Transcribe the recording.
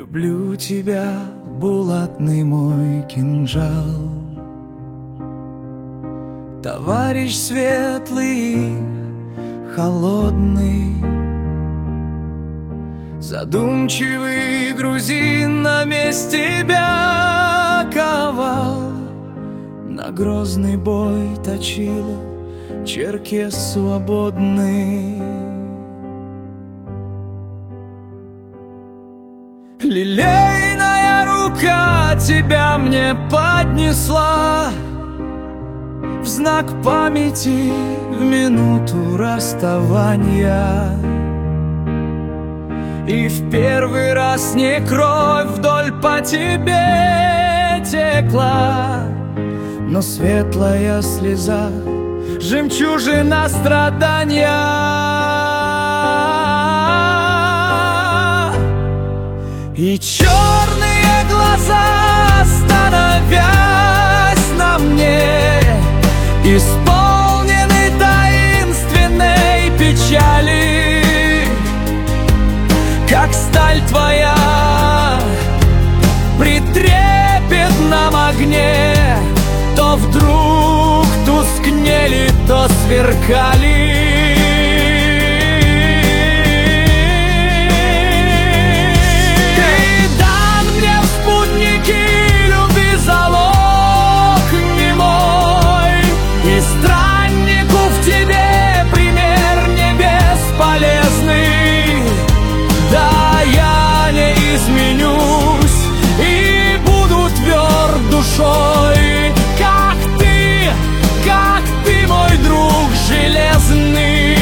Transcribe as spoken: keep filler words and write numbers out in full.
Люблю тебя, булатный мой кинжал. Товарищ светлый, холодный, задумчивый грузин, на месте тебя ковал. На грозный бой точила черкес свободный. Лилейная рука тебя мне поднесла в знак памяти в минуту расставания. И в первый раз не кровь вдоль по тебе текла, но светлая слеза, жемчужина страдания. И черные глаза, становясь на мне, исполнены таинственной печали. Как сталь твоя при трепетном огне то вдруг тускнели, то сверкали. Как ты, как ты, мой друг железный.